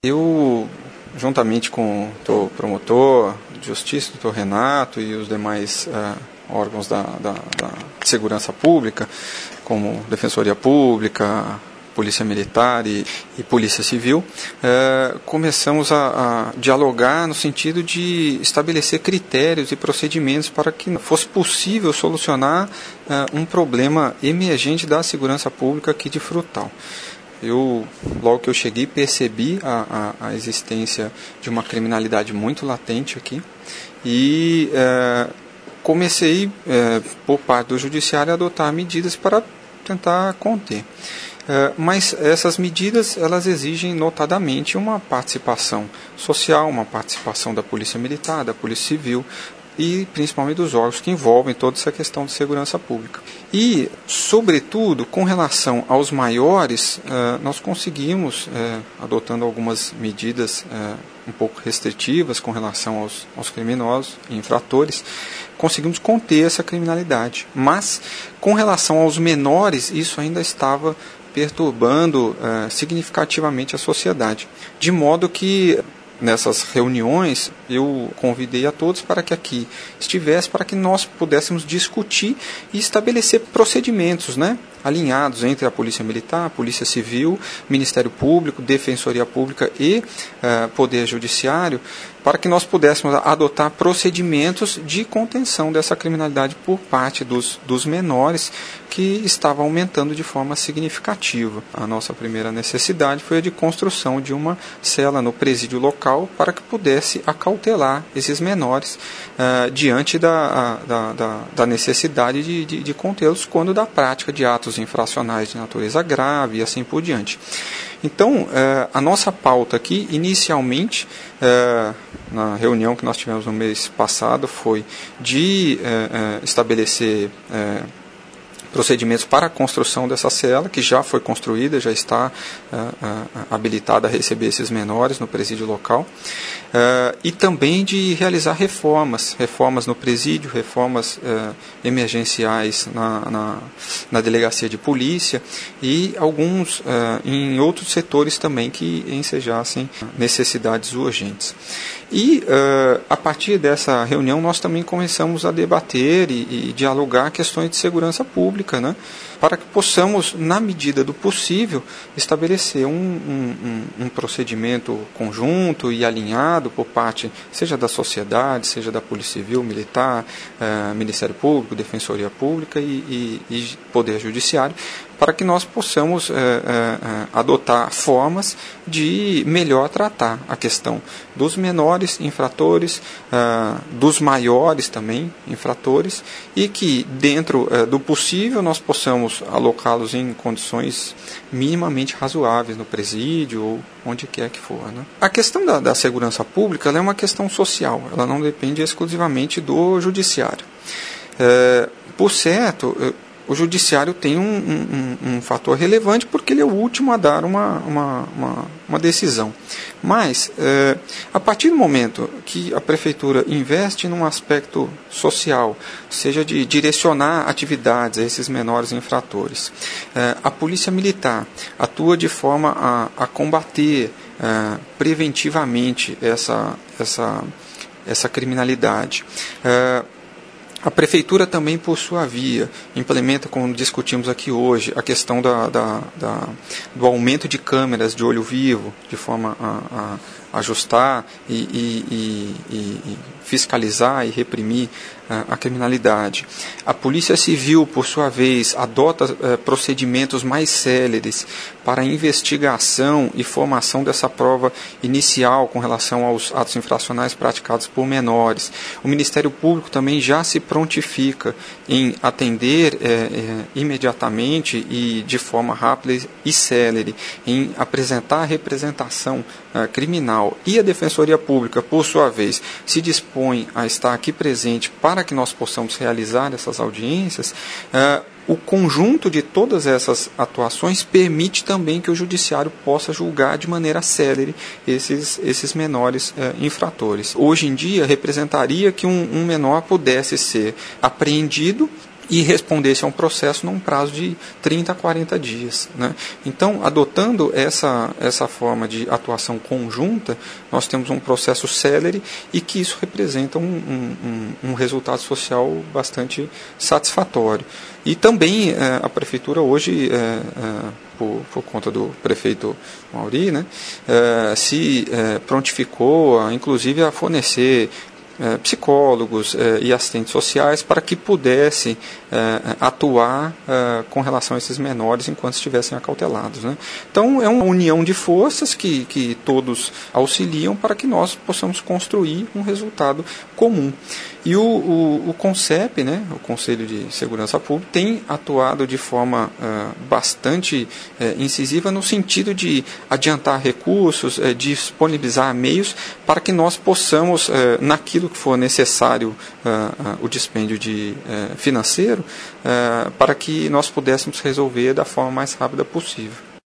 Eu, juntamente com o promotor de justiça, o Dr. Renato, e os demais órgãos da segurança pública, como Defensoria Pública, Polícia Militar e Polícia Civil, começamos a dialogar no sentido de estabelecer critérios e procedimentos para que fosse possível solucionar um problema emergente da segurança pública aqui de Frutal. Logo que eu cheguei, percebi a existência de uma criminalidade muito latente aqui e comecei, por parte do Judiciário, a adotar medidas para tentar conter. Mas essas medidas, elas exigem notadamente uma participação social, uma participação da Polícia Militar, da Polícia Civil e principalmente dos órgãos que envolvem toda essa questão de segurança pública. E, sobretudo, com relação aos maiores, nós conseguimos, adotando algumas medidas um pouco restritivas com relação aos criminosos e infratores, conseguimos conter essa criminalidade. Mas, com relação aos menores, isso ainda estava perturbando significativamente a sociedade. De modo que, nessas reuniões, eu convidei a todos para que aqui estivesse, para que nós pudéssemos discutir e estabelecer procedimentos, alinhados entre a Polícia Militar, a Polícia Civil, Ministério Público, Defensoria Pública e Poder Judiciário, para que nós pudéssemos adotar procedimentos de contenção dessa criminalidade por parte dos menores, que estava aumentando de forma significativa. A nossa primeira necessidade foi a de construção de uma cela no presídio local para que pudesse acautelar esses menores diante da necessidade de contê-los quando da prática de atos infracionais de natureza grave e assim por diante. Então, a nossa pauta aqui, inicialmente, na reunião que nós tivemos no mês passado, foi de estabelecer procedimentos para a construção dessa cela, que já foi construída, já está habilitada a receber esses menores no presídio local, e também de realizar reformas no presídio, reformas emergenciais na delegacia de polícia e alguns em outros setores também que ensejassem necessidades urgentes. E, a partir dessa reunião, nós também começamos a debater e dialogar questões de segurança pública, para que possamos, na medida do possível, estabelecer um procedimento conjunto e alinhado por parte, seja da sociedade, seja da Polícia Civil, Militar, Ministério Público, Defensoria Pública e Poder Judiciário, para que nós possamos adotar formas de melhor tratar a questão dos menores infratores, dos maiores também infratores, e que dentro do possível nós possamos alocá-los em condições minimamente razoáveis no presídio ou onde quer que for. A questão da segurança pública, ela é uma questão social, ela não depende exclusivamente do judiciário. Por certo, o judiciário tem um fator relevante porque ele é o último a dar uma decisão. Mas, a partir do momento que a prefeitura investe num aspecto social, seja de direcionar atividades a esses menores infratores, a Polícia Militar atua de forma a combater preventivamente essa criminalidade. A Prefeitura também, por sua via, implementa, como discutimos aqui hoje, a questão do aumento de câmeras de olho vivo, de forma a ajustar e fiscalizar e reprimir a criminalidade. A Polícia Civil, por sua vez, adota procedimentos mais céleres para a investigação e formação dessa prova inicial com relação aos atos infracionais praticados por menores. O Ministério Público também já se prontifica em atender imediatamente e de forma rápida e célere, em apresentar a representação criminal. E a Defensoria Pública, por sua vez, se dispõe a estar aqui presente para que nós possamos realizar essas audiências. O conjunto de todas essas atuações permite também que o judiciário possa julgar de maneira célere esses menores infratores. Hoje em dia, representaria que um menor pudesse ser apreendido e respondesse a um processo num prazo de 30 a 40 dias. Né? Então, adotando essa forma de atuação conjunta, nós temos um processo célere e que isso representa um resultado social bastante satisfatório. E também a Prefeitura hoje, por conta do prefeito Mauri, né, se prontificou, inclusive, a fornecer psicólogos e assistentes sociais para que pudessem atuar com relação a esses menores enquanto estivessem acautelados. Né? Então é uma união de forças que todos auxiliam para que nós possamos construir um resultado comum. E o CONCEP, né, o Conselho de Segurança Pública, tem atuado de forma bastante incisiva no sentido de adiantar recursos, disponibilizar meios para que nós possamos, naquilo que for necessário o dispêndio financeiro, para que nós pudéssemos resolver da forma mais rápida possível.